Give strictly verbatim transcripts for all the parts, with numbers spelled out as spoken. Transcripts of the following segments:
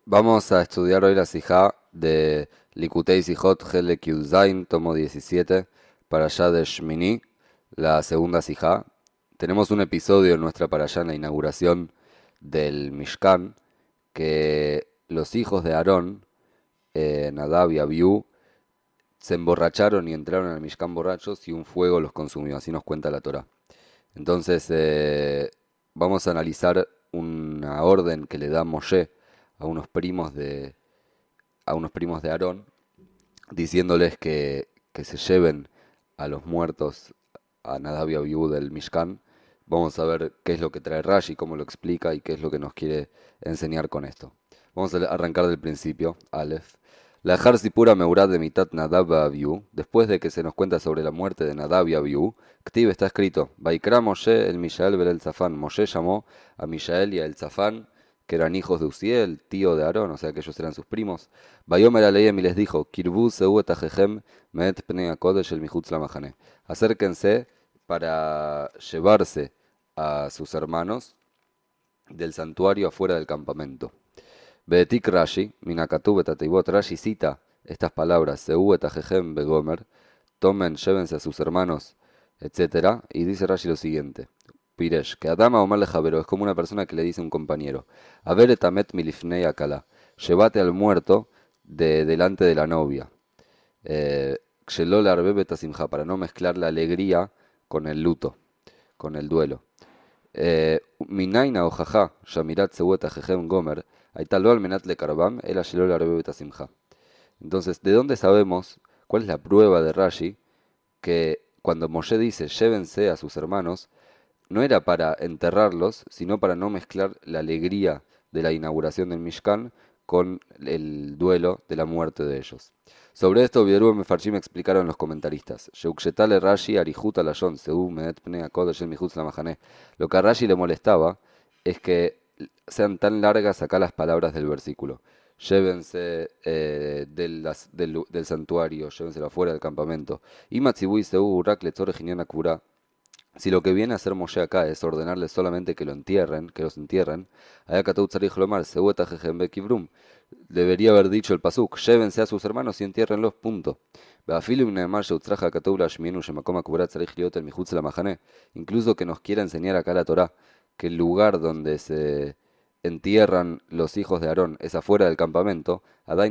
Vamos a estudiar hoy la Sijá de Likutei Sijot Helek Yud Zayin, tomo diecisiete, para allá de Shmini, la segunda Sijá. Tenemos un episodio en nuestra para allá en la inauguración del Mishkan, que los hijos de Aarón, eh, Nadab y Abiú, se emborracharon y entraron al Mishkan borrachos y un fuego los consumió, así nos cuenta la Torá. Entonces, eh, vamos a analizar una orden que le da Moshe a unos primos de, a unos primos de Aarón, diciéndoles que, que se lleven a los muertos a Nadab y Abiú del Mishkan. Vamos a ver qué es lo que trae Rashi, cómo lo explica y qué es lo que nos quiere enseñar con esto. Vamos a arrancar del principio, Aleph. La Sipura Meurad de Mitat Nadab a Abiú, después de que se nos cuenta sobre la muerte de Nadab y Abiú, Ktib está escrito, Vaikra Moshe el Mishael bel el Zafán. Moshe llamó a Mishael y a el Zafán, que eran hijos de Uziel, tío de Aarón, o sea que ellos eran sus primos. Bayomer Aleim y les dijo, Kirbu Seu et Ajejem Meet Pnei Kodesh el Mihutz Lamahane. Acérquense para llevarse a sus hermanos del santuario afuera del campamento. Beetik Rashi, Minakatub et Ateibot, Rashi cita estas palabras, Seu et Ajejem Begomer, tomen, llévense a sus hermanos, etcétera. Y dice Rashi lo siguiente, Piresh, que Adama Omar Lejavero es como una persona que le dice a un compañero, A ver etamet milifnei akala, llévate al muerto de delante de la novia. Eh, Xelol arbe betasimja, para no mezclar la alegría con el luto, con el duelo. Eh, Minaina o jaja, Shamirat Seuet Ajejem Gomer, Aitalo al menat le karbam, el Xelol arbe betasimja. Entonces, ¿de dónde sabemos cuál es la prueba de Rashi que cuando Moshe dice llévense a sus hermanos, no era para enterrarlos, sino para no mezclar la alegría de la inauguración del Mishkan con el duelo de la muerte de ellos? Sobre esto, Vieru Mefarshim explicaron los comentaristas. Sheukjetale Rashi Arijuta Lashon Seu Meet Pnei Kodesh Mihutz Lamahane. Lo que a Rashi le molestaba es que sean tan largas acá las palabras del versículo. Llévense eh, del, del, del santuario, llévenselo afuera del campamento. Y Matzibui Seu Urak Letzore Jinyan Akura. Si lo que viene a hacer Moshe acá es ordenarles solamente que lo entierren, que los entierren, debería haber dicho el pasuk, llévense a sus hermanos y entiérrenlos, punto. Incluso que nos quiera enseñar acá la Torá, que el lugar donde se entierran los hijos de Aarón es afuera del campamento,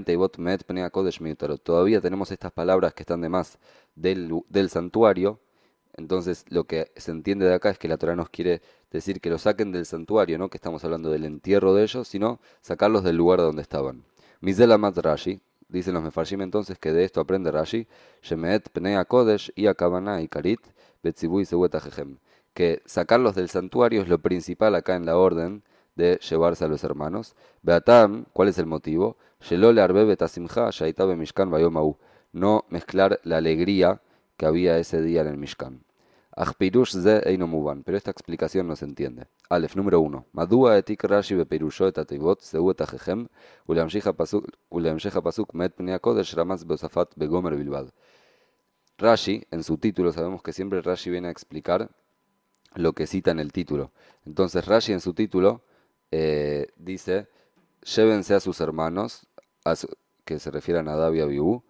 todavía tenemos estas palabras que están de más del, del santuario. Entonces lo que se entiende de acá es que la Torá nos quiere decir que lo saquen del santuario, no que estamos hablando del entierro de ellos, sino sacarlos del lugar donde estaban. Mizela Mat Rashi, dicen los Mefarshim entonces que de esto aprende Rashi, Shemeet Pnei Kodesh y Akabana y Karit, Betzibui Seuet Ajejem, que sacarlos del santuario es lo principal acá en la orden de llevarse a los hermanos. Beatam, ¿cuál es el motivo? Shelole Arbe Betasimcha, Shaitabe Mishkan Bayomau, no mezclar la alegría que había ese día en el Mishkan. Achpirush ze eino muban, pero esta explicación no se entiende. Alef, número uno. Madua etik Rashi beperusho et ateivot seu et ajejem uleamshecha pasuk met pnei kodesh ramaz beosafat begomer bilbad. Rashi, en su título, sabemos que siempre Rashi viene a explicar lo que cita en el título. Entonces Rashi en su título eh, dice, llévense a sus hermanos, a su, que se refiere a Nadab y Abiú,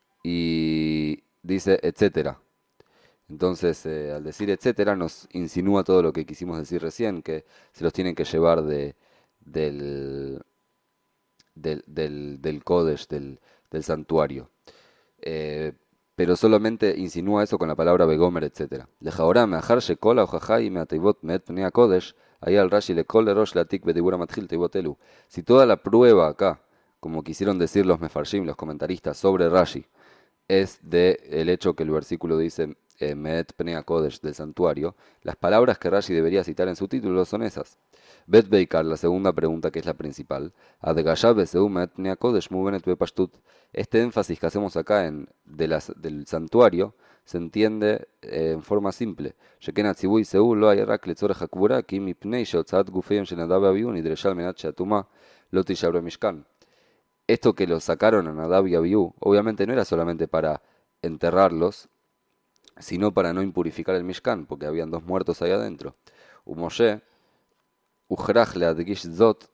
y dice, etcétera. Entonces, eh, al decir etcétera, nos insinúa todo lo que quisimos decir recién, que se los tienen que llevar de, del, del, del, del Kodesh, del, del santuario. Eh, pero solamente insinúa eso con la palabra Begomer, etcétera. Lejaorá, meajar shekola ojajai meateivot meet pnei Kodesh, ahí al Rashi le kol erosh latik bedibura matjil teivotelu. Si toda la prueba acá, como quisieron decir los mefarshim, los comentaristas, sobre Rashi, es de el hecho que el versículo dice eh, Meet Pnei Kodesh del santuario, las palabras que Rashi debería citar en su título son esas. Bet Beikar, la segunda pregunta que es la principal. Adgashab Beseu Meet Pnei Kodesh Mubenet Bepashtut. Este énfasis que hacemos acá en, de las, del santuario se entiende eh, en forma simple. Sheken Atzibui Seu lo ayrak letzorech hakbura ki mipnei sheotzat gufeim shenadav aviu nidreshal menat sheatuma lo tishabre mishkan. Esto que los sacaron a Nadab y Abiú, obviamente no era solamente para enterrarlos, sino para no impurificar el Mishkan, porque habían dos muertos ahí adentro. Umoshe, Ujrach le adgish zot,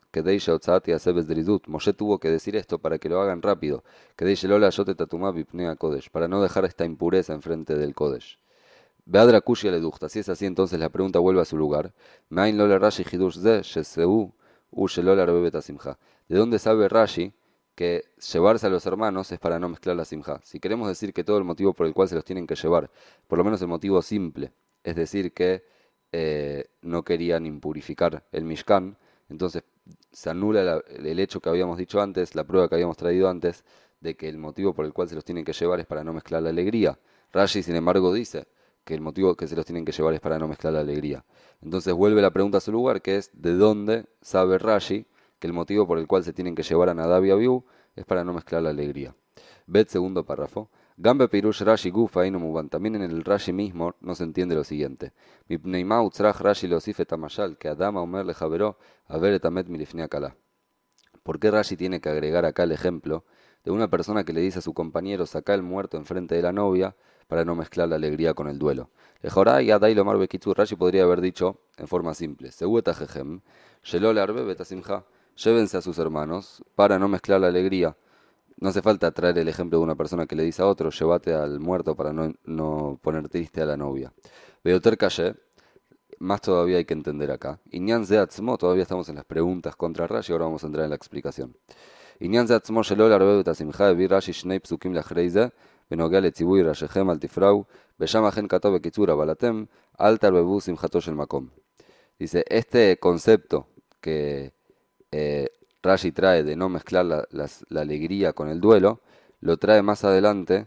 que deisha otzati asebes drizut. Moshe tuvo que decir esto para que lo hagan rápido, que deisha lola yote tatumá bipnea kodesh, para no dejar esta impureza enfrente del kodesh. Beadra kushia le duchta. Si es así, entonces la pregunta vuelve a su lugar. Me'ain lola Rashi hidush ze, sheseu, u shelola rebebet asimcha. ¿De dónde sabe Rashi que llevarse a los hermanos es para no mezclar la simja? Si queremos decir que todo el motivo por el cual se los tienen que llevar, por lo menos el motivo simple, es decir que eh, no querían impurificar el Mishkan, entonces se anula la, el hecho que habíamos dicho antes, la prueba que habíamos traído antes, de que el motivo por el cual se los tienen que llevar es para no mezclar la alegría. Rashi, sin embargo, dice que el motivo que se los tienen que llevar es para no mezclar la alegría. Entonces vuelve la pregunta a su lugar, que es ¿de dónde sabe Rashi que el motivo por el cual se tienen que llevar a Nadab y Abiú es para no mezclar la alegría? Bet, segundo párrafo. Gambe Pirush Rashi Gufa y no Muban. También en el Rashi mismo no se entiende lo siguiente. Mipneima utzrach Rashi Losif et Amashal, que Adama Omer le Javeró, Aver et Amet Milifnei Akala. ¿Por qué Rashi tiene que agregar acá el ejemplo de una persona que le dice a su compañero saca el muerto enfrente de la novia para no mezclar la alegría con el duelo? Ejorá y Adai Lomar Bekitzu. Rashi podría haber dicho en forma simple: Segueta Jejem, Shelol Arbe Betasimcha. Llévense a sus hermanos para no mezclar la alegría. No hace falta traer el ejemplo de una persona que le dice a otro, llévate al muerto para no, no poner triste a la novia. Beoter Calle, más todavía hay que entender acá. Inyan ze atzmo, todavía estamos en las preguntas contra Rashi, ahora vamos a entrar en la explicación. Inyan ze atzmo shelol arbe betasimcha, vi Rashi shnei psukim לאחרי זה, בנוגע לציווי ראשיכם אל תפרעו, ושם אכן כתוב בקיצור, אבל אתם אל תערבבו שמחתו של מקום. Dice, este concepto que eh, Rashi trae de no mezclar la, la, la alegría con el duelo, lo trae más adelante,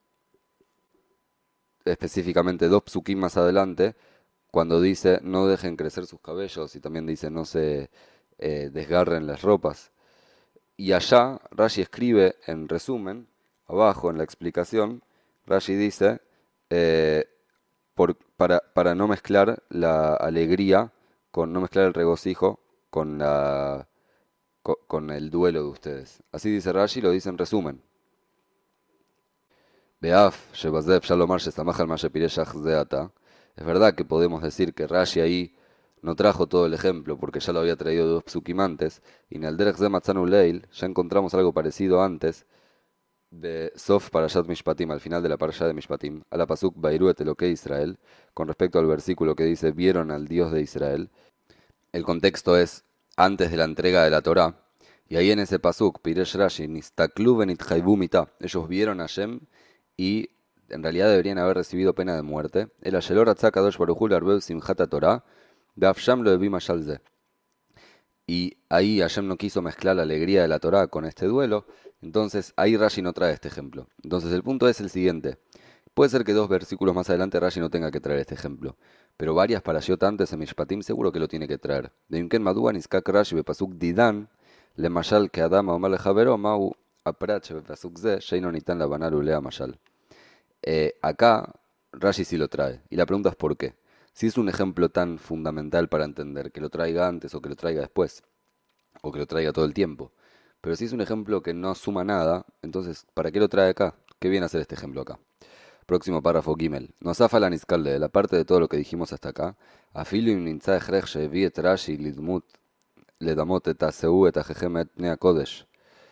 específicamente dos psukim más adelante, cuando dice no dejen crecer sus cabellos y también dice no se eh, desgarren las ropas. Y allá Rashi escribe en resumen, abajo en la explicación, Rashi dice eh, por, para, para no mezclar la alegría, con no mezclar el regocijo con la con el duelo de ustedes. Así dice Rashi, lo dice en resumen. Beaf, Shebazev, Shalomar, Shesamach, Mashe Pireshach Zeata. Es verdad que podemos decir que Rashi ahí no trajo todo el ejemplo, porque ya lo había traído dos psukim antes, y en el Derech Ze Matzanu Leil ya encontramos algo parecido antes, de Sof Parashat Mishpatim, al final de la Parashat de Mishpatim, a la Pasuk Bairu et Elokei Israel, con respecto al versículo que dice, vieron al Dios de Israel. El contexto es antes de la entrega de la Torá, y ahí en ese pasuk, Piresh Rashi, Nistaklu benitchayvu mitá, ellos vieron a Hashem y en realidad deberían haber recibido pena de muerte. El Ashelor Atzak Kadosh Baruj Hu Larbev Simchata Torá, Beafsham lo de Bimashal Ze. Y ahí Hashem no quiso mezclar la alegría de la Torá con este duelo, entonces ahí Rashi no trae este ejemplo. Entonces el punto es el siguiente. Puede ser que dos versículos más adelante Rashi no tenga que traer este ejemplo, pero varias parashiot antes en Mishpatim seguro que lo tiene que traer. De Yunken Madua Niskak Rashi Bepasuk Didan, Le Mashal que Adama Omar Le Javero, Mau Aprach Bepasuk Ze, Sheino Nitan La Banar Ulea Mashal. Acá Rashi sí lo trae, y la pregunta es ¿por qué? Si es un ejemplo tan fundamental para entender, que lo traiga antes o que lo traiga después, o que lo traiga todo el tiempo. Pero si es un ejemplo que no suma nada, entonces ¿para qué lo trae acá? ¿Qué viene a hacer este ejemplo acá? Próximo párrafo Gimel. Nos afa la niskalde, de la parte de todo lo que dijimos hasta acá. Afilim nintzah echrech shevi et Rashi lidmut ledamot et aseu et ajejem et pnei hakodesh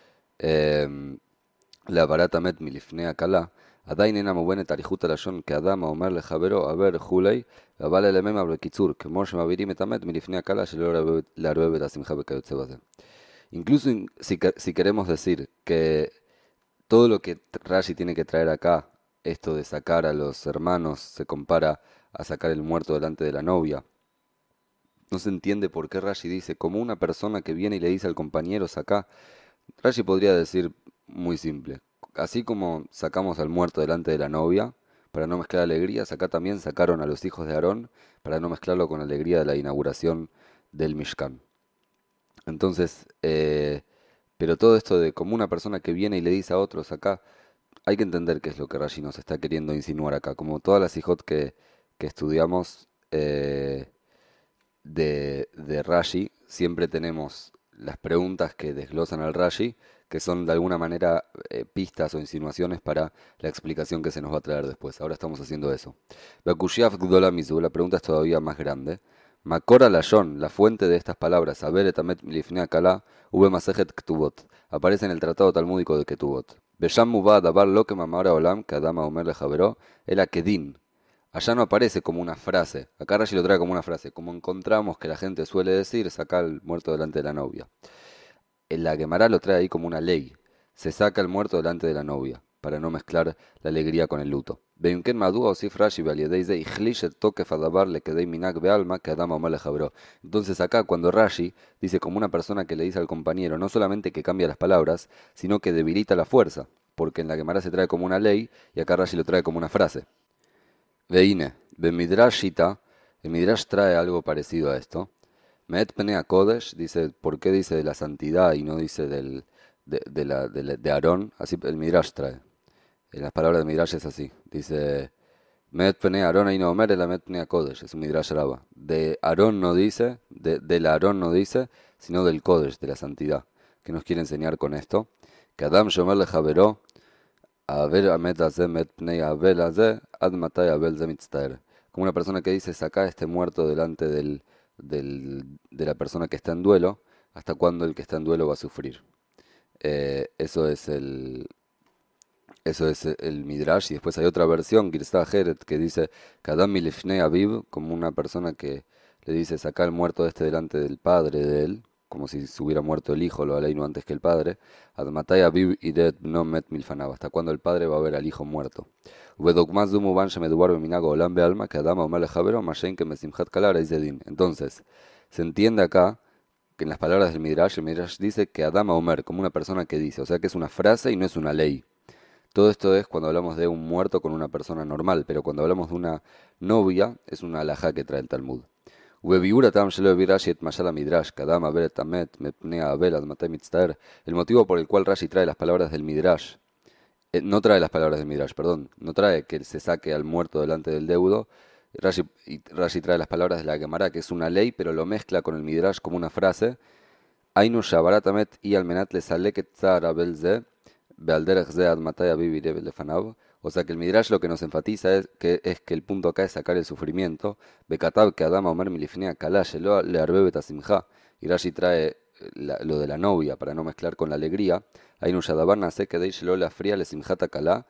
להעברת המת מלפני הכלה, עדיין אינה מובנת אריכות הלשון כאדם האומר לחברו עבר וכולי, אבל אליממה בקיצור, כמו שמעבירים את המת מלפני הכלה שלא לערבב את השמחה וכיוצא בזה. Incluso si, si queremos decir que todo lo que Rashi tiene que traer acá, esto de sacar a los hermanos, se compara a sacar el muerto delante de la novia, no se entiende por qué Rashi dice, como una persona que viene y le dice al compañero saca. Rashi podría decir muy simple, así como sacamos al muerto delante de la novia, para no mezclar alegrías, acá también sacaron a los hijos de Aarón, para no mezclarlo con la alegría de la inauguración del Mishkan. Entonces, eh, pero todo esto de como una persona que viene y le dice a otros acá, hay que entender qué es lo que Rashi nos está queriendo insinuar acá. Como todas las hijot que, que estudiamos eh, de, de Rashi, siempre tenemos las preguntas que desglosan al Rashi, que son de alguna manera eh, pistas o insinuaciones para la explicación que se nos va a traer después. Ahora estamos haciendo eso. La pregunta es todavía más grande. Makora Lashon, la fuente de estas palabras, Haber etamet milifnei Kala, Ube Masejet Ktubot, aparece en el tratado talmúdico de Ketubot. Besham muba davar lo que mamara olam, que Adama Omer le Javeró, era Kedin. Allá no aparece como una frase, acá Rashi lo trae como una frase, como encontramos que la gente suele decir, saca al muerto delante de la novia. En la Gemara lo trae ahí como una ley, se saca el muerto delante de la novia, para no mezclar la alegría con el luto. Entonces acá cuando Rashi dice como una persona que le dice al compañero, no solamente que cambia las palabras, sino que debilita la fuerza, porque en la Gemara se trae como una ley y acá Rashi lo trae como una frase. Veine, Bemidrashita, el Midrash trae algo parecido a esto. Meet Pnei Kodesh dice, ¿por qué dice de la santidad y no dice del, de, de, la, de, la, de Aarón? Así el Midrash trae. En las palabras de Midrash es así. Dice, Meet Pnei Aarón y no Omer, la Meet Pnei Kodesh. Es un Midrash Raba. De Aarón no dice, de, del Aarón no dice, sino del Kodesh, de la santidad. ¿Qué nos quiere enseñar con esto? Que Adam Shomer le Javeró, Aver Amet Azeh Met Pnei Abel Azeh, Ad Matai Abel Ze Mitztaer. Como una persona que dice, saca este muerto delante del, del, de la persona que está en duelo, hasta cuándo el que está en duelo va a sufrir. Eh, eso es el eso es el Midrash. Y después hay otra versión, Girsah Heret, que dice Kadam Milifnei Aviv, como una persona que le dice, saca el muerto este delante del padre de él, como si se hubiera muerto el hijo, lo aleino antes que el padre. Admatai Aviv Idet no Met Milfanav, hasta cuando el padre va a ver al hijo muerto. Entonces, se entiende acá que en las palabras del Midrash, el Midrash dice que Adama Omer, como una persona que dice, o sea que es una frase y no es una ley. Todo esto es cuando hablamos de un muerto con una persona normal, pero cuando hablamos de una novia, es una alajá que trae el Talmud. El motivo por el cual Rashi trae las palabras del Midrash, eh, no trae las palabras del Midrash, perdón, no trae que se saque al muerto delante del deudo. Rashi, y Rashi trae las palabras de la Gemara, que es una ley, pero lo mezcla con el Midrash como una frase. Ainu shabaratamet y almenat le saleket tzar abel ze. O sea que el Midrash lo que nos enfatiza es que, es que el punto acá es sacar el sufrimiento. Bekatab que Adama Omer Milifnea Kalash le arbe betasimja. Y Rashi trae la, lo de la novia para no mezclar con la alegría. Hay un Shadabar nace que deish lo la fría le simjata kala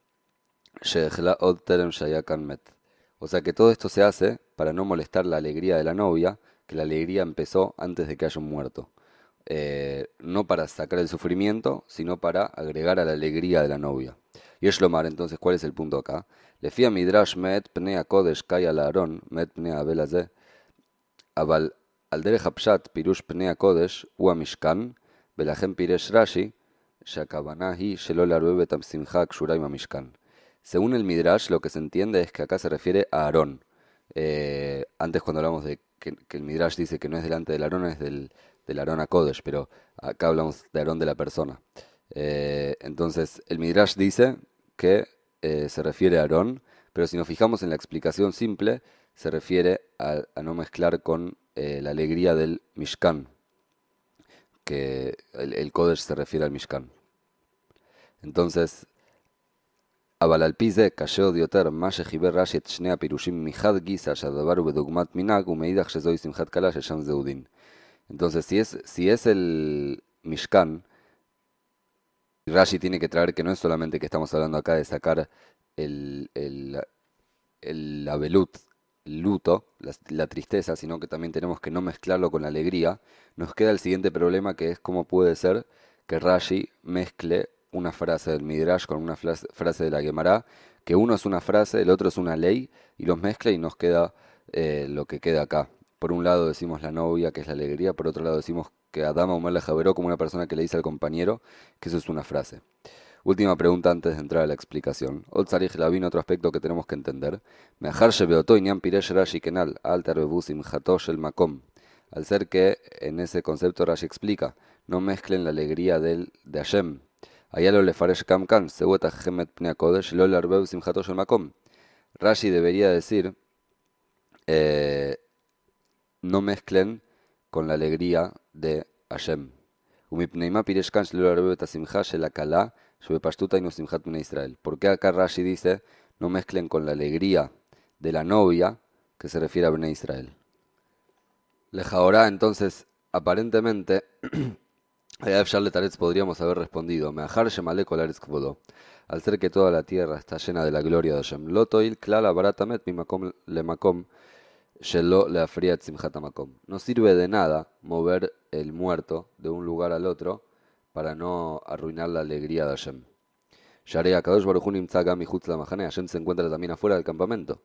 shehla od terem shayakan met. O sea que todo esto se hace para no molestar la alegría de la novia, que la alegría empezó antes de que haya un muerto. Eh, no para sacar el sufrimiento, sino para agregar a la alegría de la novia. Y es Lomar, entonces, ¿cuál es el punto acá? Le fía Midrash met pnei kodesh kai al Aaron, met pnei abel azeh, aval al derech hapshat pirush pnei kodesh u amishkan, velachem piresh Rashi, shakavana hi shelo larbe betam simcha kshura im amishkan. Según el Midrash, lo que se entiende es que acá se refiere a Aarón. Eh, antes cuando hablamos de que, que el Midrash dice que no es delante del Aarón, es del del Aarón a Kodesh, pero acá hablamos de Aarón de la persona. Eh, entonces, el Midrash dice que eh, se refiere a Aarón, pero si nos fijamos en la explicación simple, se refiere a, a no mezclar con eh, la alegría del Mishkan, que el, el Kodesh se refiere al Mishkan. Entonces, אבל על פי זה קשה עוד יותר מה שחיבר רש"י את שני הפירושים מחד גיסא שהדבר הוא בדוגמת מנהג ומאידך שזוהי שמחת כלה ששם זהו דין. Entonces, si es, si es el Mishkan, Rashi tiene que traer que no es solamente que estamos hablando acá de sacar el, el, el abelut, el luto, la, la tristeza, sino que también tenemos que no mezclarlo con la alegría. Nos queda el siguiente problema, que es cómo puede ser que Rashi mezcle una frase del Midrash con una frase de la Gemara, que uno es una frase, el otro es una ley, y los mezcla y nos queda eh, lo que queda acá. Por un lado decimos la novia, que es la alegría, por otro lado decimos que Adama Omer le Javeró como una persona que le dice al compañero, que eso es una frase. Última pregunta antes de entrar a la explicación. Otzarich Lavin, otro aspecto que tenemos que entender. Al ser que en ese concepto Rashi explica, no mezclen la alegría del, de Hashem. Rashi debería decir, eh, no mezclen con la alegría de Hashem. ¿Por qué acá Rashi dice no mezclen con la alegría de la novia que se refiere a Bnei Israel? Lejaorá, entonces, aparentemente, a Charlotte Aretz podríamos haber respondido, Meajar Shemalek Olaretz Kvodo, al ser que toda la tierra está llena de la gloria de Hashem. Lotoil Klala Baratamet Mimakom Lemakom Shelo Leafriat Simchat Hamakom. No sirve de nada mover el muerto de un lugar al otro para no arruinar la alegría de Hashem. Yarei Akadosh Baruj Hu nimtza gam michutz lamachane. Hashem se encuentra también afuera del campamento.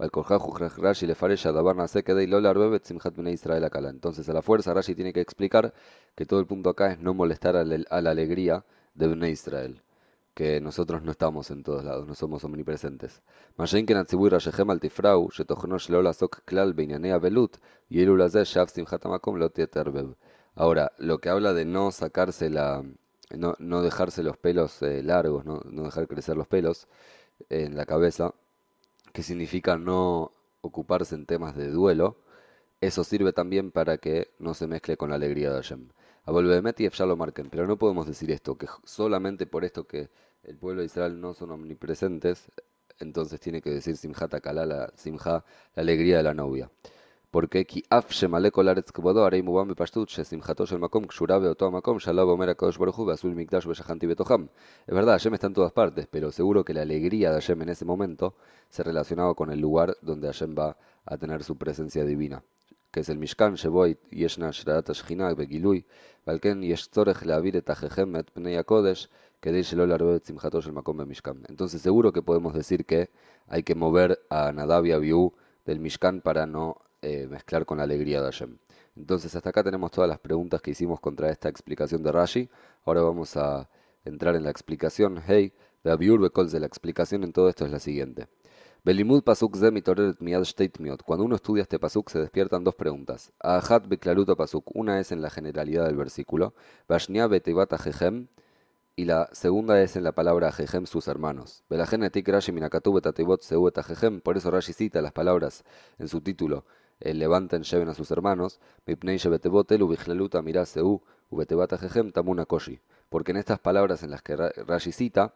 Rashi le faresha davar nase kedei lo larbebet simchat bnei Israel akala. Entonces a la fuerza Rashi tiene que explicar que todo el punto acá es no molestar a la, a la alegría de Bnei Israel, que nosotros no estamos en todos lados, no somos omnipresentes. Mashen ken atzibui rashehem al tifrau shetochno shelo lasok klal beinyanei avelut yelu lazeh shav simchat hamakom lo tieterbeb. Ahora, lo que habla de no sacarse la no, no dejarse los pelos eh, largos, ¿no? No dejar crecer los pelos eh, en la cabeza, que significa no ocuparse en temas de duelo, eso sirve también para que no se mezcle con la alegría de Hashem. A Volvemet y ya lo marquen, pero no podemos decir esto, que solamente por esto que el pueblo de Israel no son omnipresentes, entonces tiene que decir Simchat Akalá, la Simcha, la alegría de la novia. Porque ki af shemale kol aretz kvodo arei mubam bepashtut shesimchato shel makom kshura beoto makom shalav omer HaKadosh Baruj Hu beazul mikdash beshachanti betoham. Es verdad, Hashem está en todas partes, pero seguro que la alegría de Hashem en ese momento se relacionaba con el lugar donde Hashem va a tener su presencia divina, que es el Mishkan, שבו ישנה השראת השכינה בגילוי, ועל כן יש צורך להעביר את אחיכם את פני הקודש, כדי שלא לערבב את שמחתו של מקום במשכן. Entonces seguro que podemos decir que hay que mover a Nadab y Abiú del Mishkan para no eh, mezclar con la alegría de Hashem. Entonces hasta acá tenemos todas las preguntas que hicimos contra esta explicación de Rashi. Ahora vamos a entrar en la explicación. Hey, de Abiur Bekol, de la explicación en todo esto es la siguiente. Belimud pasuk ze mitoreret miyad shtei tmiot. Cuando uno estudia este pasuk se despiertan dos preguntas. Ahat beklaluto pasuk. Una es en la generalidad del versículo. Vashnia beteivat ajejem. Y la segunda es en la palabra ajejem, sus hermanos. Belajen etik Rashi minakatu betateivot seu et ajejem. Por eso Rashi cita las palabras en su título. Eh, levanten, lleven a sus hermanos. Mipnei shebetevot elu bichlaluta mirá seu ubeteivat ajejem tamuna koshi. Porque en estas palabras en las que Rashi cita,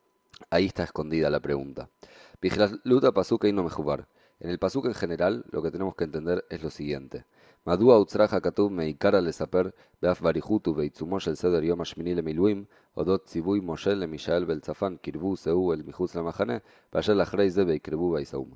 ahí está escondida la pregunta. Bichlaluta pasuk no mejubar. En el pasuk en general, lo que tenemos que entender es lo siguiente. Madua utzraja katub meikara lesaper beaf barihutu beitzumo shel seder yom hashmini lemiluim odot tzivui Moshe lemishael beltzafan kirbu seu el michutz lamachane vayel achrei ze beikrebu baisaum.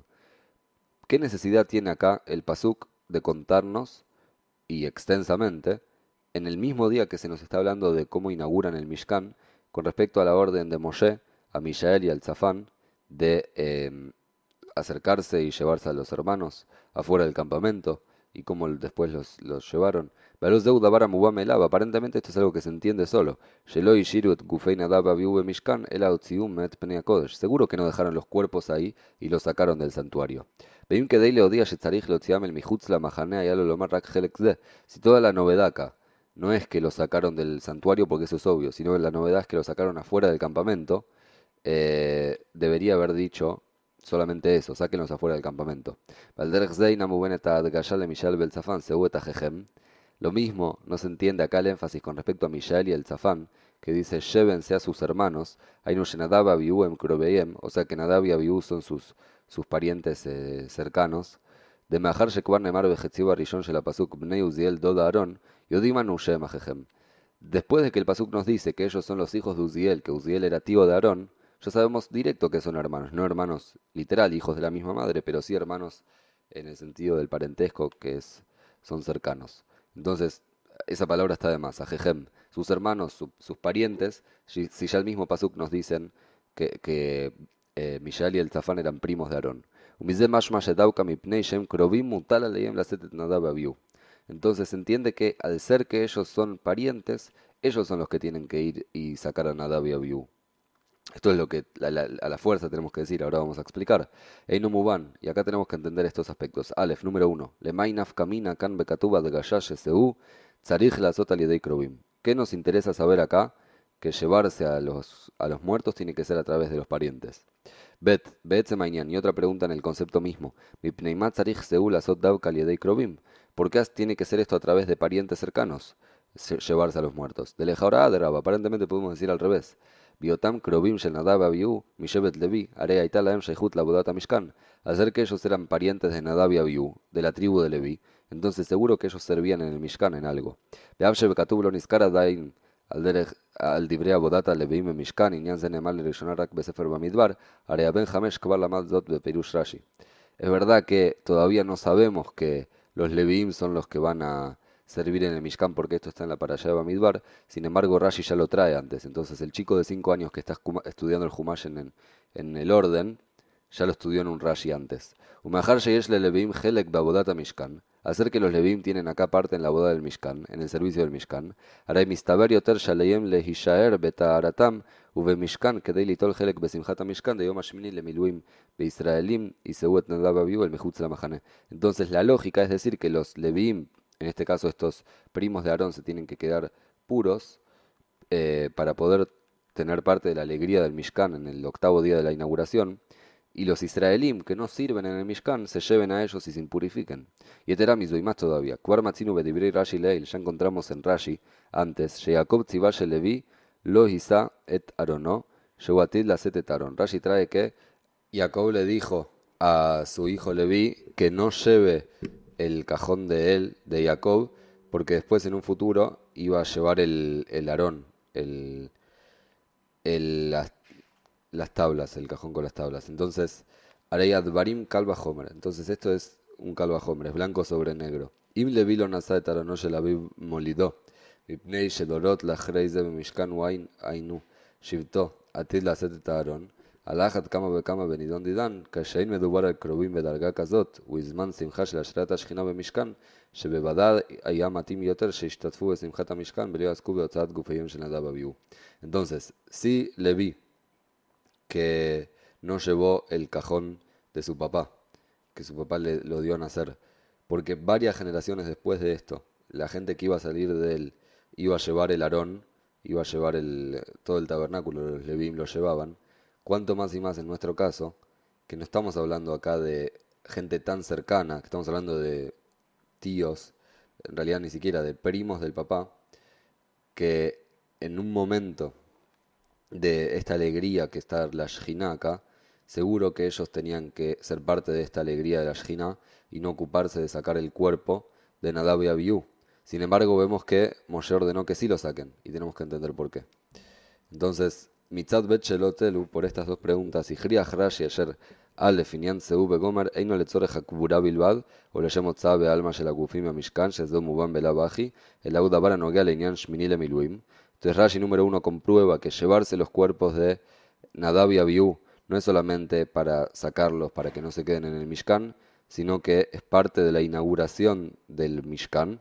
¿Qué necesidad tiene acá el pasuk de contarnos, y extensamente, en el mismo día que se nos está hablando de cómo inauguran el Mishkan, con respecto a la orden de Moshe, a Mishael y al Tzafán, de eh, acercarse y llevarse a los hermanos afuera del campamento, y cómo después los, los llevaron? Aparentemente esto es algo que se entiende solo. Seguro que no dejaron los cuerpos ahí y los sacaron del santuario. Si toda la novedad acá no es que los sacaron del santuario, porque eso es obvio, sino la novedad es que los sacaron afuera del campamento, eh, debería haber dicho solamente eso, sáquenlos afuera del campamento. Lo mismo no se entiende acá el énfasis con respecto a Mishael y el Tzafán, que dice llévense a sus hermanos, o sea que Nadab y Abiú son sus, sus parientes eh, cercanos. De Mahar Shekvar Nemar Bejetziba Rishon Shel Pasuk Bnei Uziel Doda Aarón Yodiman Ushem Ajejem. Después de que el pasuk nos dice que ellos son los hijos de Uziel, que Uziel era tío de Aarón, ya sabemos directo que son hermanos, no hermanos literal, hijos de la misma madre, pero sí hermanos en el sentido del parentesco, que es, son cercanos. Entonces, esa palabra está de más, ajejem, sus hermanos, su, sus parientes, si, si ya el mismo pasuk nos dicen que, que eh, Mishael y el Tzafán eran primos de Aarón. Entonces se entiende que al ser que ellos son parientes, ellos son los que tienen que ir y sacar a Nadab y Abiú. Esto es lo que a la, a la fuerza tenemos que decir, ahora vamos a explicar. Eino Muban, y acá tenemos que entender estos aspectos. Aleph, número uno. Lemainaf kamina kan bekatuba de gashash seu tzarich lazot al yedei krobim. ¿Qué nos interesa saber acá? Que llevarse a los, a los muertos tiene que ser a través de los parientes. Bet, bet semainian, y otra pregunta en el concepto mismo. Mipneimat tzarich seu lazot davka al yedei krobim. ¿Por qué tiene que ser esto a través de parientes cercanos? Llevarse a los muertos. De lejaora de Rab, aparentemente podemos decir al revés. Biotam krobim shel Nadab Abiú, Mishevet Levi, Arei Aita Laem Sheichut Labodat Mishkan. Al ser que ellos eran parientes de Nadab y Abiú, de la tribu de Levi, Entonces seguro que ellos servían en el Mishkan en algo. ואף שכתוב לא נזכר עדיין על דרך, על דברי עבודת הלוויים במשכן, עניין זה נאמר לראשונה רק בספר במדבר, הרי הבן חמש כבר למד זאת בפירוש רש"י. Es verdad que todavía no sabemos que los leviim son los que van a servir en el Mishkan porque esto está en la parashá de Bamidbar. Sin embargo, Rashi ya lo trae antes. Entonces, el chico de cinco años que está estudiando el Humash en, en el orden, ya lo estudió en un Rashi antes. Umahar sheyesh le leviim helek babodat Mishkan. Hacer que los leviim tienen acá parte en la boda del Mishkan, en el servicio del Mishkan. Aray mistaber yoter shaleyem lehishaer betaharatam ובמשכן כדי ליטול חלק בשמחת המשכן de יום השמיני למילואים בישראלים יסעו את נדב ואביהו אל מחוץ למחנה. Entonces la lógica es decir que los leviim, en este caso estos primos de Aarón, se tienen que quedar puros eh, para poder tener parte de la alegría del Mishkan en el octavo día de la inauguración, y los israelim que no sirven en el Mishkan se lleven a ellos y se impurifiquen. Y eteramis y más todavía. Kuar matzinu bedivrei Rashi leil, ya encontramos en Rashi antes, Jacob tzivash levi lo Isa et Arono, Shehuatid la set et Aron. Rashi trae que Jacob le dijo a su hijo Leví que no lleve el cajón de él, de Jacob, porque después en un futuro iba a llevar el, el Aarón, el, el, las, las tablas, el cajón con las tablas. Entonces, Arei Advarim Kalva Homer. Entonces esto es un Kalva Homer, es blanco sobre negro. Im Leví lo nasa et Arono Shelaví molidó. מפני שדורות לאחרי זה במשכן וין היינו שבטו עתיד לעשות את הארון, על אחת כמה וכמה בנידון דידן, כשאין מדובר על קרובים בדרגה כזאת, ובזמן שמחה של השראת השכינה במשכן, שבוודאי היה מתאים יותר שהשתתפו בשמחת המשכן ולא יעסקו בהוצאת גופיהם של נדב ואביהו. Entonces, si Leví, que no llevó el cajón de su papá, que su papá le lo dio a nacer, porque varias generaciones después de esto, la gente que iba a salir de él iba a llevar el Aarón, iba a llevar el, todo el tabernáculo, los Levíim lo llevaban, cuanto más y más en nuestro caso, que no estamos hablando acá de gente tan cercana, que estamos hablando de tíos, en realidad ni siquiera de primos del papá, que en un momento de esta alegría que está la Shejina acá, seguro que ellos tenían que ser parte de esta alegría de la Shejina y no ocuparse de sacar el cuerpo de Nadab y Abiú. Sin embargo, vemos que Moshe ordenó que sí lo saquen, y tenemos que entender por qué. Entonces, Mitzat Bet Shelotelu, por estas dos preguntas, y Hriach Rashi ayer al Finian Seu Begomer, Eino Letzorech Hakbura Bilbad, o Leshem Otza Bealma Shel Agufim Amishkan, Shesdo Muban Belabaji, el Audabara Nogea Leinian Shmini Lemiluim. Entonces, Rashi número uno comprueba que llevarse los cuerpos de Nadab y Abiú no es solamente para sacarlos para que no se queden en el Mishkan, sino que es parte de la inauguración del Mishkan.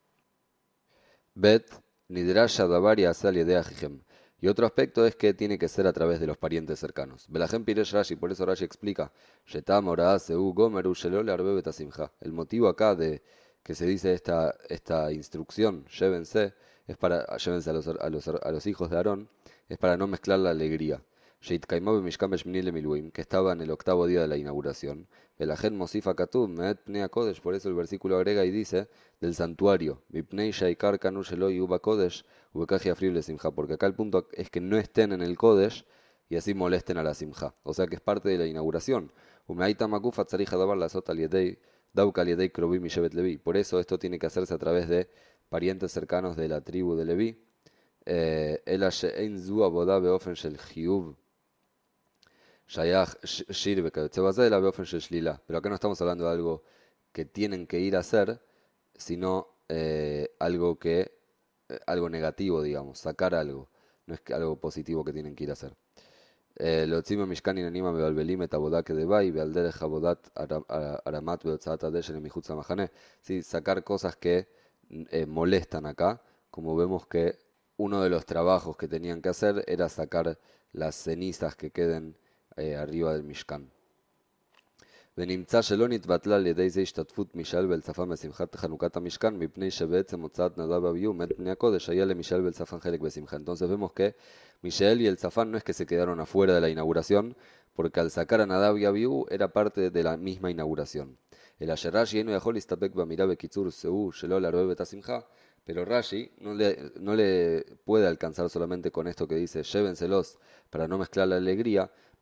Bet, Nidrasha Davari Asal Yedea Jijem. Y otro aspecto es que tiene que ser a través de los parientes cercanos. Belajem Piresh Rashi, por eso Rashi explica, Shetam Orah Seu Gomeru Shelol Arbe Betasimcha. El motivo acá de que se dice esta, esta instrucción, llévense, es para, llévense a los, a los, a los hijos de Aarón, es para no mezclar la alegría. Sheitkaimab Mishkan Beshmini Lemiluim, que estaba en el octavo día de la inauguración. Belajem Mosifa Katub, Meet Pnea Kodesh, por eso el versículo agrega y dice, del santuario, Mipnei Shaikar Kanu Sheloi Uba Kodesh, Ubekaji Afrible Simcha, porque acá el punto es que no estén en el Kodesh y así molesten a la Simcha, o sea que es parte de la inauguración. Umeaita Makufa Tzarija Dabar la Sota Liedei, Dauka Liedei Krobim y Shevet Levi, por eso esto tiene que hacerse a través de parientes cercanos de la tribu de Levi. Ela She'ein Zu Aboda Beofen Shel Chiyuv Shayach Shir Bekatzebaze la Beofen Shel Shlila, pero acá no estamos hablando de algo que tienen que ir a hacer, sino eh, algo que eh, algo negativo, digamos, sacar algo, no es que algo positivo que tienen que ir a hacer. Leotzim Mishkan Inanima Bebalbelim et Abodat Kedevai Bealderech Abodat Aramat Beotzat Adesh en Michutz Hamachane, sí, sacar cosas que eh, molestan acá, como vemos que uno de los trabajos que tenían que hacer era sacar las cenizas que queden eh, arriba del Mishkan. ונמצא שלא נתבטלה על ידי זה השתתפות מישאל ואלצפן בשמחת חנוכת המשכן, מפני שבעצם הוצאת נדב ואביהו מת פני הקודש, היה למישאל ואלצפן חלק בשמחה. Entonces vemos que Mishael y el Zafán no es que se quedaron afuera de la inauguración, porque al sacar a Nadab y Abiú era parte de la misma inauguración. El Asher Rashi אינו יכול להסתפק באמירה בקיצור שהוא שלא לערבב את השמחה, pero Rashi no le, no le puede alcanzar solamente con esto que dice llévenselos para no mezclar la alegría,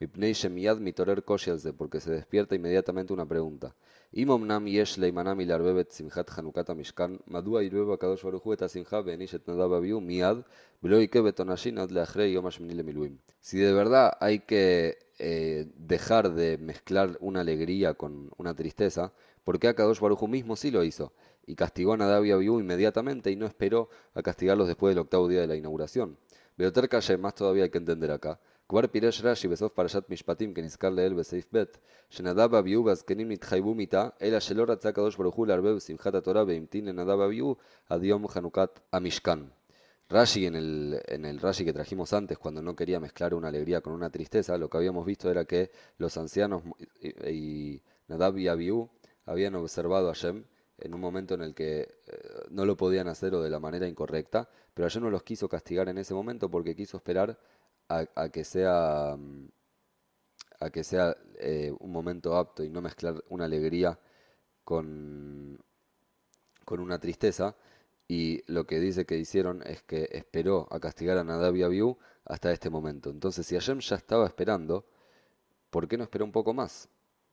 Mipnei shemiyad mitorer koshi al ze, porque se despierta inmediatamente una pregunta. Im omnam yesh leimanam ilarbebet simchat Hanukat Mishkan, madua irbeba kadosh baruj hu et hasimcha ve'enish et Nadav avihu miyad, velo ike betonashin ad leachrei yom hashmini lemiluim. Si de verdad hay que eh, dejar de mezclar una alegría con una tristeza, porque Akadosh Baruj Hu mismo sí lo hizo, y castigó a Nadav y Abiú inmediatamente y no esperó a castigarlos después del octavo día de la inauguración. Beoter Kashe, más todavía hay que entender acá. כבר פירש רש"י בסוף פרשת משפטים כנזכר לעיל בסעיף ב' שנדב ואביהו והזקנים נתחייבו מיתה אלא שלא רצה הקדוש ברוך הוא לערבב בשמחת התורה והמתין לנדב ואביהו עד יום חנוכת המשכן. Rashi, en el, en el Rashi que trajimos antes, cuando no quería mezclar una alegría con una tristeza, lo que habíamos visto era que los ancianos y, y Nadab y Abiú habían observado a Hashem en un momento en el que eh, no lo podían hacer o de la manera incorrecta, pero Hashem no los quiso castigar en ese momento porque quiso esperar a, a que sea, a que sea eh, un momento apto y no mezclar una alegría con, con una tristeza. Y lo que dice que hicieron es que esperó a castigar a Nadab y Abiú hasta este momento. Entonces, si Hashem ya estaba esperando, ¿por qué no esperó un poco más?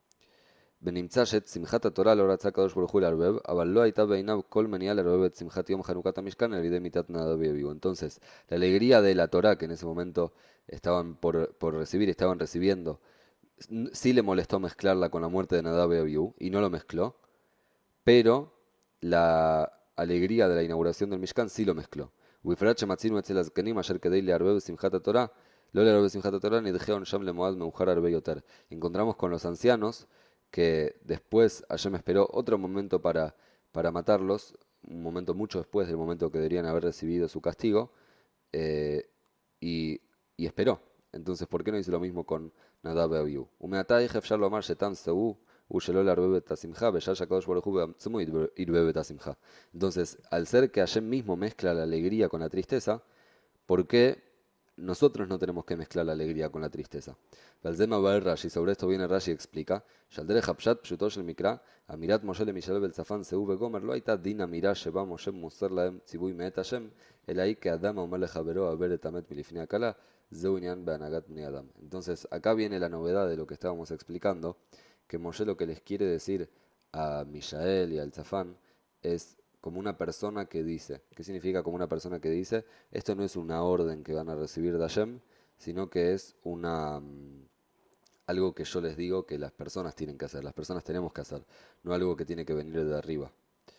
ונמצא שאת שמחת התורה לא רצה הקדוש ברוך הוא לערבב, אבל לא הייתה בעיניו כל מניעה לערבב את שמחת יום חנוכת המשכן על ידי מיתת נדב ואביהו. Entonces, la alegría de la Torah que en ese momento estaban por, por recibir, estaban recibiendo, sí le molestó mezclarla con la muerte de Nadab y Abiú, y no lo mezcló, pero la alegría de la inauguración del Mishkan sí lo mezcló. ובפרט שמצאנו אצל הזקנים אשר כדי לערבב בשמחת התורה, לא לערבב בשמחת התורה, נדחה עונשם למועד מאוחר הרבה יותר. Encontramos con los ancianos que después Hashem esperó otro momento para, para matarlos, un momento mucho después del momento que deberían haber recibido su castigo, eh, y, y esperó. Entonces, ¿por qué no hizo lo mismo con Nadab y Abiú? ומעתה איך אפשר לומר שתם שאו הוא שלא לערבב את השמחה, בשעה שהקדוש ברוך הוא בעצמו ירבב את השמחה. Entonces, al ser que Hashem mismo mezcla la alegría con la tristeza, ¿por qué nosotros no tenemos que mezclar la alegría con la tristeza? Valzema va el Rashi, sobre esto viene Rashi y explica, Shaldere Hapshat Pshutosh el Mikra, Amirat Moshe le Mishalel Belzafan Seu Begomer, lo הייתה דין אמירה שבה משה מוסר להם ציווי מאת השם, אלא היא כאדם האומר לחברו העבר את המת מלפני הכלה, זהו עניין בהנהגת בני אדם. Entonces, acá viene la novedad de lo que estábamos explicando, que Moshe lo que les quiere decir a Mishael y al Zafán es como una persona que dice. ¿Qué significa como una persona que dice? Esto no es una orden que van a recibir de Hashem, sino que es una algo que yo les digo que las personas tienen que hacer, las personas tenemos que hacer, no algo que tiene que venir de arriba.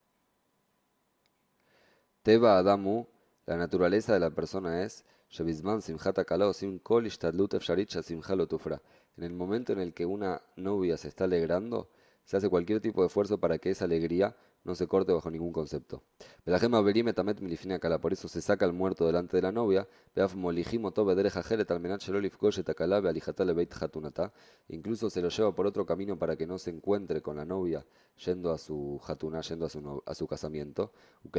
Teba Adamu, la naturaleza de la persona es Shebizman Simchat Akala Osim Kol Ishtadlut Efsharit Shasimcha Lo Tufra. En el momento en el que una novia se está alegrando, se hace cualquier tipo de esfuerzo para que esa alegría no se corte bajo ningún concepto. Por eso se saca el muerto delante de la novia. Incluso se lo lleva por otro camino para que no se encuentre con la novia yendo a su jatuna, yendo a su, no, a su casamiento.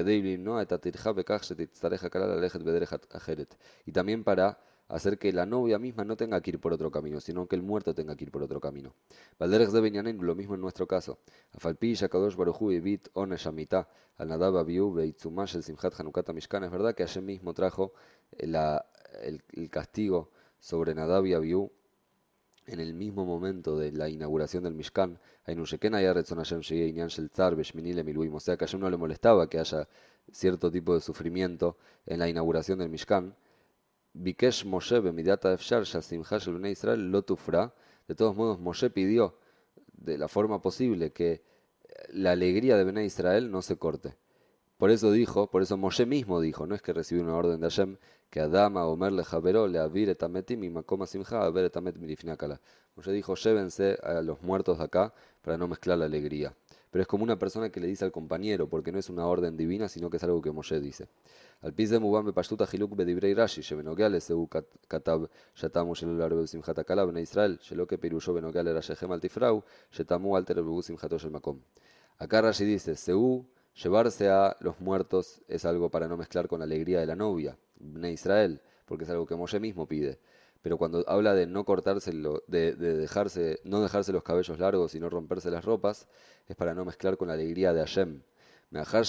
Y también para hacer que la novia misma no tenga que ir por otro camino, sino que el muerto tenga que ir por otro camino. Valderech de Benyamin, lo mismo en nuestro caso. Afalpi Shakadosh Baruchu Evit Onesh Amita al Nadab Abiú Beitzumash el Simchat Hanukat Mishkan. Es verdad que Hashem mismo trajo la, el, el castigo sobre Nadab y Abiú en el mismo momento de la inauguración del Mishkan. Ainusheken haya Retzon Hashem Sheyeh Inyan Shel Tzar Beshmini Lemiluim. O sea que a Hashem no le molestaba que haya cierto tipo de sufrimiento en la inauguración del Mishkan. Bikesh Moshe bemidata efshar shasimcha shel bnei Israel lo tufra. De todos modos, Moshe pidió de la forma posible que la alegría de Bnei Israel no se corte. Por eso dijo, por eso Moshe mismo dijo, no es que recibió una orden de Hashem, que Adama Omer le Javeró le avir etametim y makoma simcha aver etamet milifnei akala. Moshe dijo, llévense a los muertos de acá para no mezclar la alegría. Pero es como una persona que le dice al compañero, porque no es una orden divina, sino que es algo que Moshe dice. Al pis de Mubam בפשטות החילוק בדברי רש"י, שבנוגע לזה כתב שתמו שלא לערבב בשמחת הכלה בני ישראל, שלא כפירושו בנוגע לראשיכם אל תפרעו, שתמו אל תערבבו שמחתו של מקום. Acá Rashi dice, Seú, llevarse a los muertos es algo para no mezclar con la alegría de la novia, Bnei Israel, porque es algo que Moshe mismo pide. Pero cuando habla de no cortarse, de, de dejarse, no dejarse los cabellos largos y no romperse las ropas, es para no mezclar con la alegría de Hashem. Al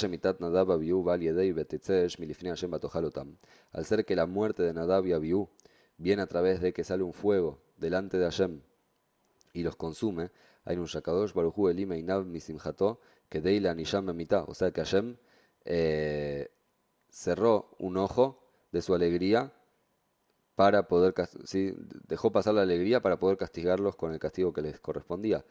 ser que la muerte de Nadab y Abiú viene a través de que sale un fuego delante de Hashem y los consume, hay un Shakadosh Baruchu Elime Inav Misimhato, que Deila Nisham Mitá, o sea que Hashem eh, cerró un ojo de su alegría para poder, ¿sí? Dejó pasar la alegría para poder castigarlos con el castigo que les correspondía.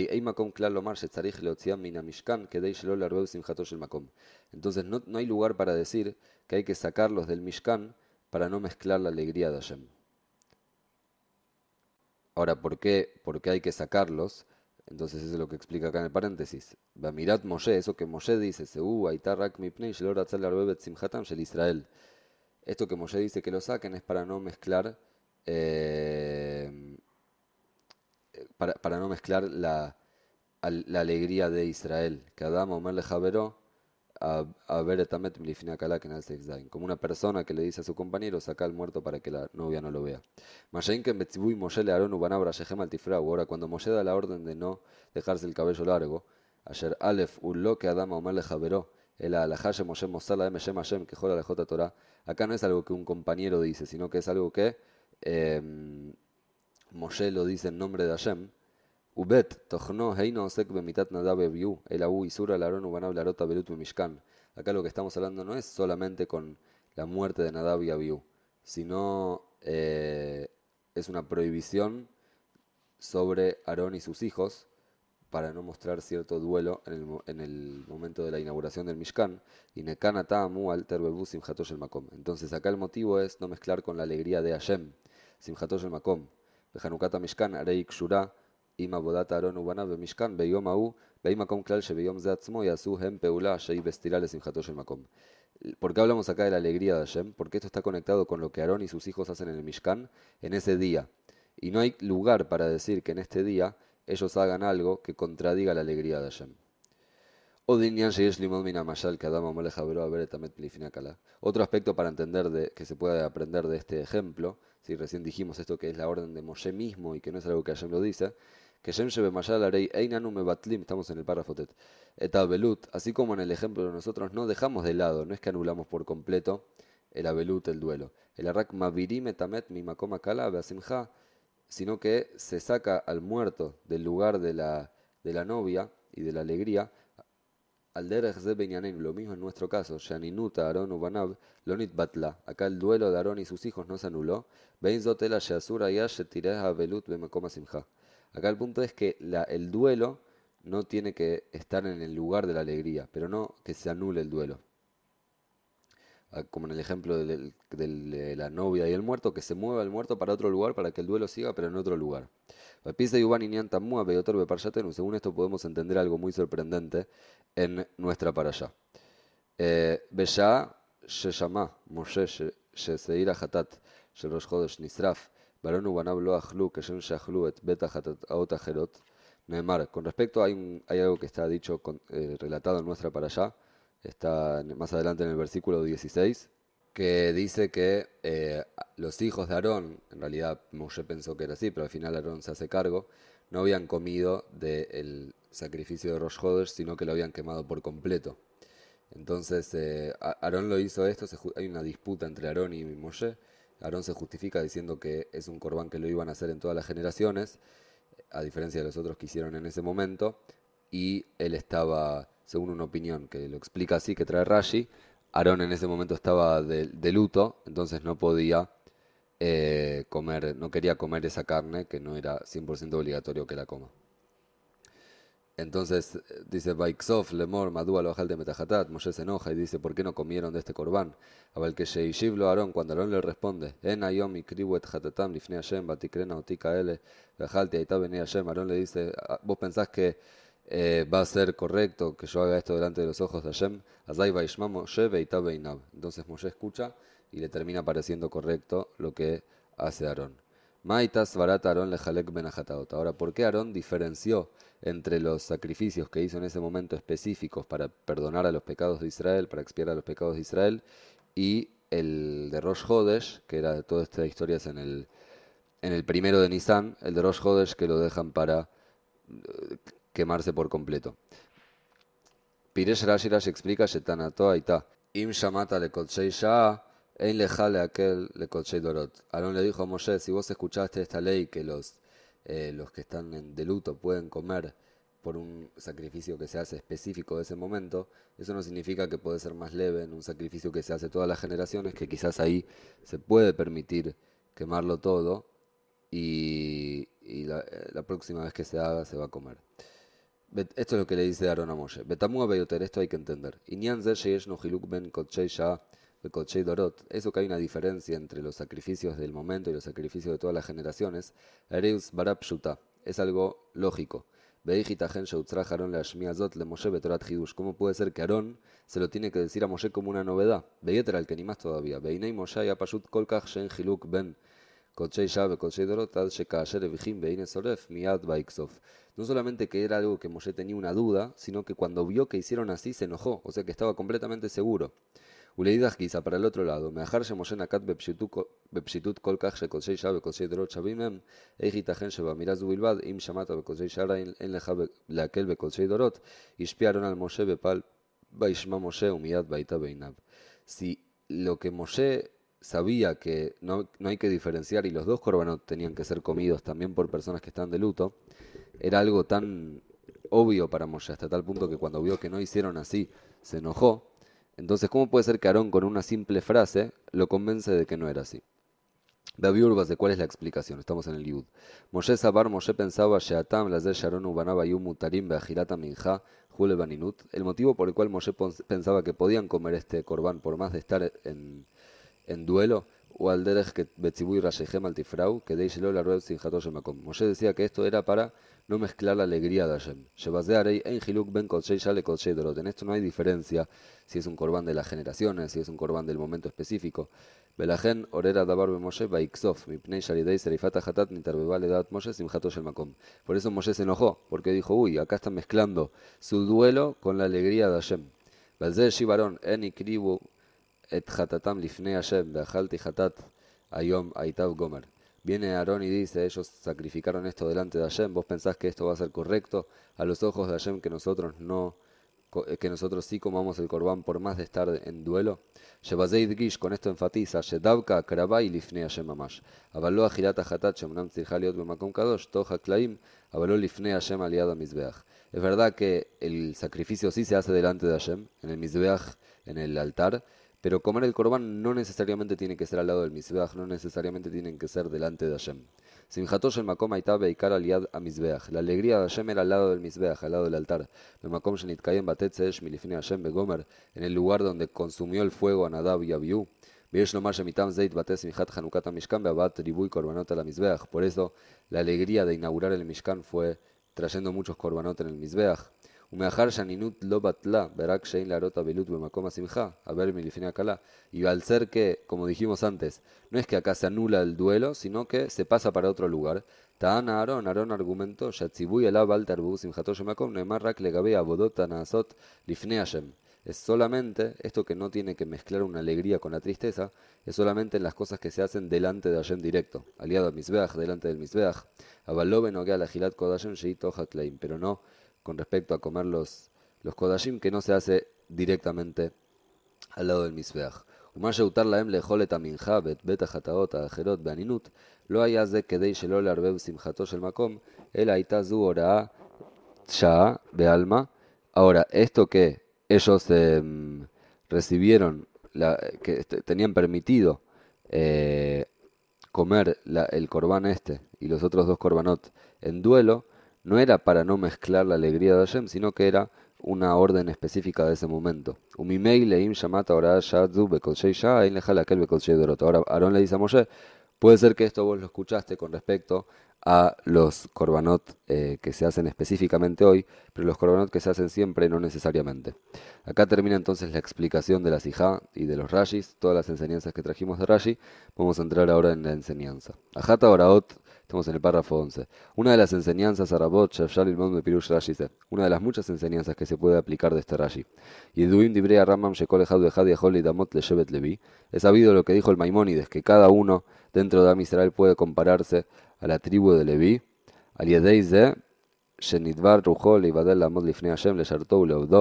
Entonces no, no hay lugar para decir que hay que sacarlos del Mishkan para no mezclar la alegría de Hashem. Ahora, ¿por qué, por qué hay que sacarlos? Entonces eso es lo que explica acá en el paréntesis. Bamirat Moshe, eso que Moshe dice, Seu, Aitarrak Mipnei, Shelor Atzal Arbebet Simchatam Shel Israel. Esto que Moshe dice que lo saquen es para no mezclar eh, para, para no mezclar la, la alegría de Israel. Que Adam Omer le Javeró a ver etamet milifina kala que nace exdain. Como una persona que le dice a su compañero, saca al muerto para que la novia no lo vea. Mashainken betzibui Moshe le Aarón ubanabra shehem al tifrau. Ahora, cuando Moshe da la orden de no dejarse el cabello largo, ayer Aleph ullo que Adam Omer le Javeró. El alajashe Moshe Mosala M. Shem Hashem que jola la J Torah. Acá no es algo que un compañero dice, sino que es algo que eh, Moshe lo dice en nombre de Hashem. Ubet, Tochno, Heino, Osek, Bemitat, Nadabe, Biu, el Abu, Isura, Larón, Ubanab, Larota, Belut, Mishkan. Acá lo que estamos hablando no es solamente con la muerte de Nadab y Abiú, sino eh, es una prohibición sobre Aarón y sus hijos para no mostrar cierto duelo en el, en el momento de la inauguración del Mishkan. Y Nekana Ta'amu alter bebu simchatosh el makom. Entonces acá el motivo es no mezclar con la alegría de Hashem, simchatosh el makom. Bejanukata Mishkan, Areik Shura, Ima Bodata Aarón Ubana Bemishkan, Beyom Aú, Beimakom Klal Shebeyom Zeatzmo, Yasu Hem Peula, Shei Vestirale simchatosh el makom. ¿Por qué hablamos acá de la alegría de Hashem? Porque esto está conectado con lo que Aarón y sus hijos hacen en el Mishkan en ese día. Y no hay lugar para decir que en este día ellos hagan algo que contradiga la alegría de Hashem. Otro aspecto para entender de, que se puede aprender de este ejemplo, si recién dijimos esto que es la orden de Moshe mismo y que no es algo que Hashem lo dice, que Shem Shebe Mashal Arei Einanu Mebatlim, estamos en el párrafo Tet, et Abelut, así como en el ejemplo de nosotros no dejamos de lado, no es que anulamos por completo el Abelut, el duelo. El Arrak Mavirim etamet mimakoma kala beasimcha, sino que se saca al muerto del lugar de la, de la novia y de la alegría. Al derech ze benyanin, lo mismo en nuestro caso, Shaninuta Aarón Ubanab, Lonit Batla. Acá el duelo de Aarón y sus hijos no se anuló. Bein zotela sheasura ya shetireh abelut bemakoma simcha. Acá el punto es que la, el duelo no tiene que estar en el lugar de la alegría, pero no que se anule el duelo. Como en el ejemplo de la novia y el muerto, que se mueva el muerto para otro lugar para que el duelo siga, pero en otro lugar. Según esto podemos entender algo muy sorprendente en nuestra parashá. Besha sheshama Moshe sheseira hatat sherosh chodesh nisraf baron ubanav lo achlu keshem sheachlu et beta hatat aot acherot. Neemar, con respecto hay, un, hay algo que está dicho, con, eh, relatado en nuestra parashá, está más adelante en el versículo dieciséis, que dice que eh, los hijos de Aarón, en realidad Moshe pensó que era así, pero al final Aarón se hace cargo, no habían comido del sacrificio de Rosh Hodesh, sino que lo habían quemado por completo. Entonces eh, Aarón lo hizo esto, se, hay una disputa entre Aarón y Moshe. Aarón se justifica diciendo que es un corbán que lo iban a hacer en todas las generaciones, a diferencia de los otros que hicieron en ese momento, y él estaba, según una opinión que lo explica así, que trae Rashi, Aarón en ese momento estaba de, de luto, entonces no podía eh, comer, no quería comer esa carne, que no era cien por ciento obligatorio que la coma. Entonces dice, Vaiksov, Lemor, Madúa, lo de Metahatat, Moshe se enoja y dice, ¿por qué no comieron de este corbán? Abel que Sheishivlo Aarón, cuando Aarón le responde, En ayom ikribu et hatatam lifnei Hashem, batikrena otika ele, vejalti aita bene Hashem, Aarón le dice, ¿vos pensás que eh, va a ser correcto que yo haga esto delante de los ojos de Hashem? Azai vaishma Moshe veita beinab. Entonces Moshe escucha y le termina pareciendo correcto lo que hace Aarón. Maitas barata Aarón lejalek benajataot. Ahora, ¿por qué Aarón diferenció entre los sacrificios que hizo en ese momento específicos para perdonar a los pecados de Israel, para expiar a los pecados de Israel, y el de Rosh Hodesh, que era toda esta historia es en el, en el primero de Nisan, el de Rosh Hodesh que lo dejan para uh, quemarse por completo? Piresh Rashi Rashi explica, Shetanato Aita, Im Shamata le Kodshei Shah, Ein lejale aquel le Kodshay Dorot. Aarón le dijo a Moshe, si vos escuchaste esta ley que los, eh, los que están en, de luto pueden comer por un sacrificio que se hace específico de ese momento, eso no significa que puede ser más leve en un sacrificio que se hace todas las generaciones, que quizás ahí se puede permitir quemarlo todo y, y la, la próxima vez que se haga se va a comer. Esto es lo que le dice Aarón a Moshe. Betamua beyoter, esto hay que entender. Inyan ze sheyesh no hiluk ben kodshei shah bekodshei dorot. Eso que hay una diferencia entre los sacrificios del momento y los sacrificios de todas las generaciones. Ereus barab shuta. Es algo lógico. Beijitajen sheutzra Aarón le ashmiazot le Moshe betorat hidush. ¿Cómo puede ser que Aarón se lo tiene que decir a Moshe como una novedad? Beyeter al que ni más todavía. Beinei Moshe ya pashut kolkach shen hiluk ben Kodshay Shah bekodshei dorot ad shekaasher evijim beine soref miad baiksof. No solamente que era algo que Moshe tenía una duda, sino que cuando vio que hicieron así se enojó, o sea que estaba completamente seguro. Uleidach quizá para el otro lado, meajar Moshe nakat bepshitut kolkach shekodshay shah bekodshay dorot shavimem, eijitachen shebamiraz ubilbad im shamata bekodshay shara en leja leakel bekodshay dorot, ishpiaron al Moshe bepal baishma Moshe umiyad baita beinab. Si lo que Moshe sabía que no, no hay que diferenciar y los dos korbanot tenían que ser comidos también por personas que están de luto, era algo tan obvio para Moshe, hasta tal punto que cuando vio que no hicieron así, se enojó. Entonces, ¿cómo puede ser que Aarón con una simple frase lo convence de que no era así? David Urbas, ¿de cuál es la explicación? Estamos en el Yud. Moshe Sabar, Moshe pensaba, Sheatam, Lazer Sharon Ubanaba Yum Mutarim Beajirata Minja, Jule Baninut. El motivo por el cual Moshe pensaba que podían comer este corbán por más de estar en, en duelo, o al derech que Betzibuy Rashehem al Tifrau, que Deishelo la Rued Sinjatosh Makom. Moshe decía que esto era para no mezclar la alegría de Hashem. Shebazearei en Hiluk ben Kodshay Shale Kodshay Dorot. En esto no hay diferencia si es un corbán de las generaciones, si es un corbán del momento específico. Belajen orera dabar be Moshe baiksof mipnei sharidei serifata hatat nitarbeba ledat Moshe simjatosh el makom. Por eso Moshe se enojó, porque dijo, uy, acá están mezclando su duelo con la alegría de Hashem. Balze shivaron en ikribu et hatatam lifnei Hashem beachalti hatat ayom aitav gomer. Viene Aarón y dice, ellos sacrificaron esto delante de Hashem, vos pensás que esto va a ser correcto a los ojos de Hashem, que nosotros no, que nosotros sí comamos el corbán por más de estar en duelo. Shebazeid Gish con esto enfatiza, Shedavka Karabai lifnei Hashem mamash. Avaló ajirata hatat shemnam tzirja liot bemakom kadosh, toja klaim, avaló lifnei Hashem aliado mizbeach. Es verdad que el sacrificio sí se hace delante de Hashem, en el mizbeach, en el altar, pero comer el corbán no necesariamente tiene que ser al lado del mizbeach, no necesariamente tienen que ser delante de Hashem. Simchatosh el makom aitá beikar aliad a mizbeach. La alegría de Hashem era al lado del mizbeach, al lado del altar. El makom shenitkayem batetzesh milifnei Hashem begomer, en el lugar donde consumió el fuego a Nadab y Abiú. Viesh lomar shemitam zeit bates simchat hanukat mishkan beabat ribuy korbanot a la mizbeach. Por eso la alegría de inaugurar el mishkan fue trayendo muchos korbanot en el mizbeach. ומאחר שהנינות לא בטלה, ברק שאין להראות אבלות במקום השמחה, haber מלפני הקלה. Y al ser que, como dijimos antes, no es que acá se anula el duelo, sino que se pasa para otro lugar. טען אהרון, אהרון argumentó, שהציווי אליו אל תערבבו שמחתו של מקום, נאמר רק לגבי עבודות הנעשות לפני השם. Es solamente, esto que no tiene que mezclar una alegría con la tristeza, es solamente en las cosas que se hacen delante de Hashem directo, aliado al Mizbeach, delante del Mizbeach. Avaló benoguea la gilat kodashem sheito hatleim, pero no con respecto a comer los, los kodashim, que no se hace directamente al lado del Mizbeach. ומה שהותר להם לאכול את המנחה ואת בית החטאות האחרות באנינות, לא היה זה כדי שלא לערבב שמחתו של מקום, אלא הייתה זו הוראה שעה בעלמא. Ahora, esto que ellos eh, recibieron, la, que tenían permitido eh, comer la, el corbán este y los otros dos korbanot en duelo, no era para no mezclar la alegría de Hashem, sino que era una orden específica de ese momento. Ahora Aarón le dice a Moshe, puede ser que esto vos lo escuchaste con respecto a los korbanot eh, que se hacen específicamente hoy, pero los korbanot que se hacen siempre no necesariamente. Acá termina entonces la explicación de la Sijá y de los Rashis, todas las enseñanzas que trajimos de Rashi. Vamos a entrar ahora en la enseñanza. Ajata Oraot, estamos en el párrafo once. Una de las enseñanzas Arabot, Shafshal y Mon de Pirush Rashi, una de las muchas enseñanzas que se puede aplicar de este Rashi. Yeduim Dibrea Ramam Shekol Echad Echad Yahol y Damot Le Shevet Levi. Es sabido lo que dijo el Maimónides, que cada uno dentro de Am Israel puede compararse a la tribu de Leví. Al Yedei Ze, Shenidvar Rujo Leibadel Lamot Lifnei Hashem Le Shartou Leudó.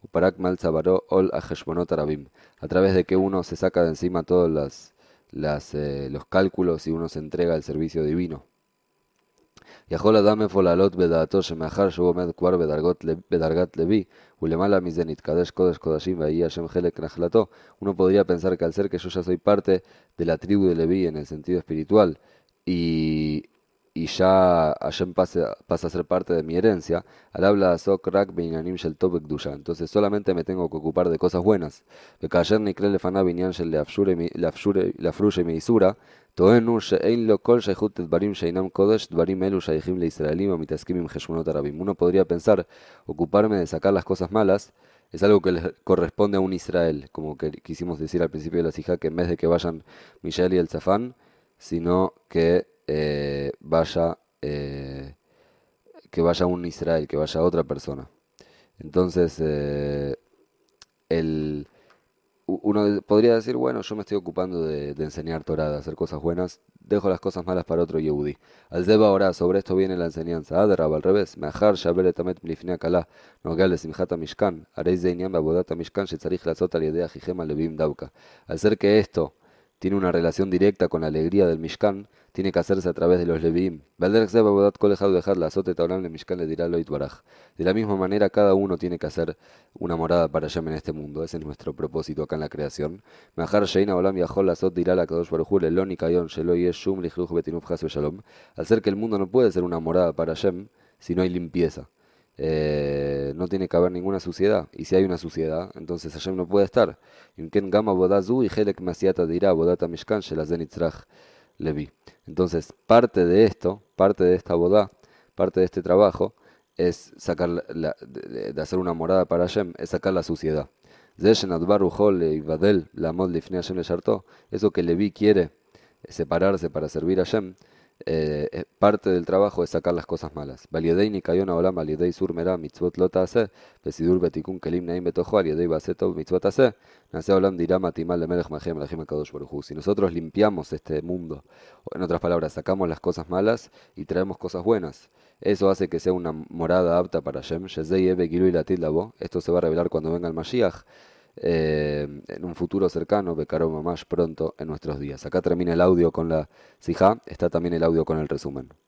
uparak mal zabaró ol ajeshbonot arabim, a través de que uno se saca de encima todos las, las, eh, los cálculos y uno se entrega al servicio divino. יכול אדם אפוא לעלות בדעתו שמאחר שהוא עומד כבר בדרגות, בדרגת לוי, ולמעלה מזה נתקדש קודש קודשים ויהי השם חלק נחלתו, uno podría pensar que al ser que yo ya soy parte de la tribu de Leví en el sentido espiritual, y, y ya Hashem pasa, pasa a ser parte de mi herencia, al habla de Sok Rak Beinanim Shel Tov Bekdusha, entonces solamente me tengo que ocupar de cosas buenas. וכאשר נקרא לפניו עניין של להפרוש מאיסורא, טוענו שאין לו כל שייכות לדברים שאינם קודש, דברים אלו שייכים לישראלים המתעסקים עם חשבונות הרבים. Uno podría pensar, ocuparme de sacar las cosas malas es algo que les corresponde a un Israel, como que quisimos decir al principio de la sijá, que en vez de que vayan Mishael y el Zafán, sino que eh, vaya eh, que vaya un Israel, que vaya otra persona. Entonces, eh, el uno podría decir, bueno, yo me estoy ocupando de, de enseñar Torah, de hacer cosas buenas, dejo las cosas malas para otro Yehudi. Al Zeba ahora, sobre esto viene la enseñanza. Adrab, al revés, Meachar shaber etamet mlifnei hakala, nogea lesimchat hamishkan, harei ze inyan beavodat hamishkan shetzarich lazot al yedei achichem alevim dauka. Al ser que esto tiene una relación directa con la alegría del Mishkan, tiene que hacerse a través de los Leviim. De la misma manera, cada uno tiene que hacer una morada para Hashem en este mundo. Ese es nuestro propósito acá en la creación. Al ser que el mundo no puede ser una morada para Hashem si no hay limpieza. Eh, no tiene que haber ninguna suciedad, y si hay una suciedad, entonces Hashem no puede estar. Entonces, parte de esto, parte de esta bodá, parte de este trabajo, es sacar la, de, de hacer una morada para Hashem, es sacar la suciedad. Eso que Leví quiere separarse para servir a Hashem, eh, parte del trabajo es sacar las cosas malas. Si nosotros limpiamos este mundo, o en otras palabras, sacamos las cosas malas y traemos cosas buenas, eso hace que sea una morada apta para Hashem. Esto se va a revelar cuando venga el Mashiach, eh, en un futuro cercano, Becaro más pronto en nuestros días. Acá termina el audio con la sijá, está también el audio con el resumen.